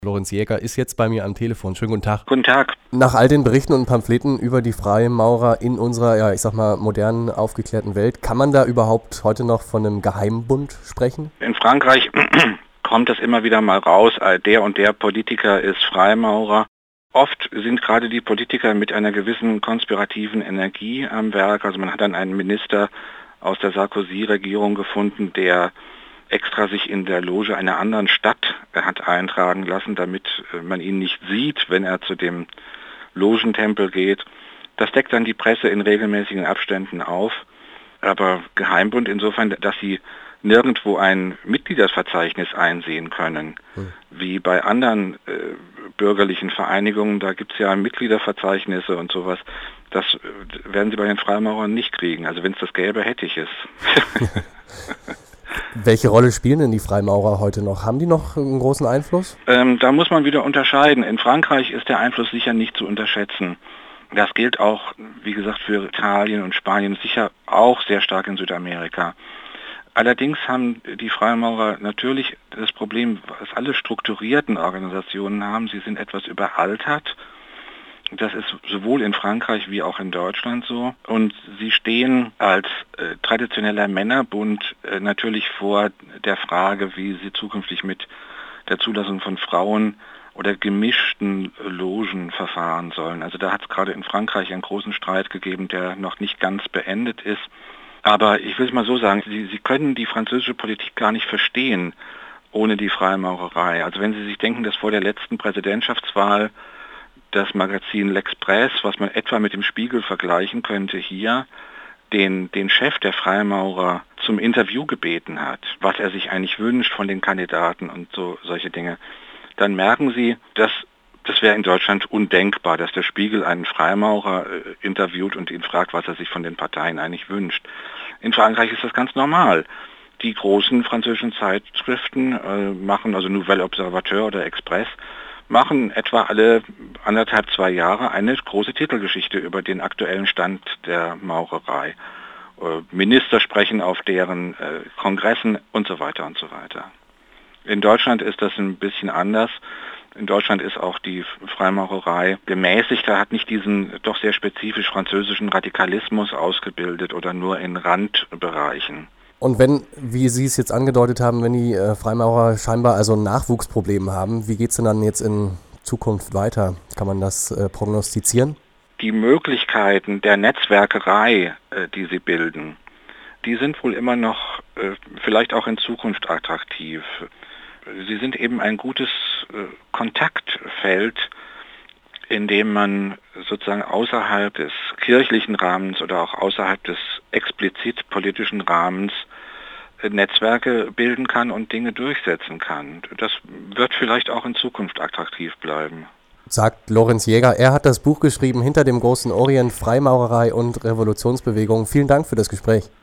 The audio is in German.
Lorenz Jäger ist jetzt bei mir am Telefon. Schönen guten Tag. Guten Tag. Nach all den Berichten und Pamphleten über die Freimaurer in unserer, modernen, aufgeklärten Welt, kann man da überhaupt heute noch von einem Geheimbund sprechen? In Frankreich kommt es immer wieder mal raus, der und der Politiker ist Freimaurer. Oft sind gerade die Politiker mit einer gewissen konspirativen Energie am Werk. Also man hat dann einen Minister aus der Sarkozy-Regierung gefunden, der extra sich in der Loge einer anderen Stadt hat eintragen lassen, damit man ihn nicht sieht, wenn er zu dem Logentempel geht. Das deckt dann die Presse in regelmäßigen Abständen auf. Aber Geheimbund insofern, dass sie nirgendwo ein Mitgliederverzeichnis einsehen können, wie bei anderen bürgerlichen Vereinigungen. Da gibt es ja Mitgliederverzeichnisse und sowas. Das werden sie bei den Freimaurern nicht kriegen. Also wenn es das gäbe, hätte ich es. Welche Rolle spielen denn die Freimaurer heute noch? Haben die noch einen großen Einfluss? Da muss man wieder unterscheiden. In Frankreich ist der Einfluss sicher nicht zu unterschätzen. Das gilt auch, wie gesagt, für Italien und Spanien, sicher auch sehr stark in Südamerika. Allerdings haben die Freimaurer natürlich das Problem, was alle strukturierten Organisationen haben. Sie sind etwas überaltert. Das ist sowohl in Frankreich wie auch in Deutschland so. Und sie stehen als traditioneller Männerbund natürlich vor der Frage, wie sie zukünftig mit der Zulassung von Frauen oder gemischten Logen verfahren sollen. Also da hat es gerade in Frankreich einen großen Streit gegeben, der noch nicht ganz beendet ist. Aber ich will es mal so sagen, sie können die französische Politik gar nicht verstehen ohne die Freimaurerei. Also wenn Sie sich denken, dass vor der letzten Präsidentschaftswahl das Magazin L'Express, was man etwa mit dem Spiegel vergleichen könnte, hier den Chef der Freimaurer zum Interview gebeten hat, was er sich eigentlich wünscht von den Kandidaten und solche Dinge, dann merken Sie, dass das wäre in Deutschland undenkbar, dass der Spiegel einen Freimaurer interviewt und ihn fragt, was er sich von den Parteien eigentlich wünscht. In Frankreich ist das ganz normal. Die großen französischen Zeitschriften machen, also Nouvel Observateur oder Express, machen etwa alle 1,5-2 Jahre eine große Titelgeschichte über den aktuellen Stand der Maurerei. Minister sprechen auf deren Kongressen und so weiter und so weiter. In Deutschland ist das ein bisschen anders. In Deutschland ist auch die Freimaurerei gemäßigter, hat nicht diesen doch sehr spezifisch französischen Radikalismus ausgebildet oder nur in Randbereichen. Und wenn, wie Sie es jetzt angedeutet haben, wenn die Freimaurer scheinbar also ein Nachwuchsproblem haben, wie geht es denn dann jetzt in Zukunft weiter? Kann man das prognostizieren? Die Möglichkeiten der Netzwerkerei, die sie bilden, die sind wohl immer noch vielleicht auch in Zukunft attraktiv. Sie sind eben ein gutes Kontaktfeld, in dem man sozusagen außerhalb des kirchlichen Rahmens oder auch außerhalb des explizit politischen Rahmens Netzwerke bilden kann und Dinge durchsetzen kann. Das wird vielleicht auch in Zukunft attraktiv bleiben. Sagt Lorenz Jäger. Er hat das Buch geschrieben, Hinter dem großen Orient, Freimaurerei und Revolutionsbewegung. Vielen Dank für das Gespräch.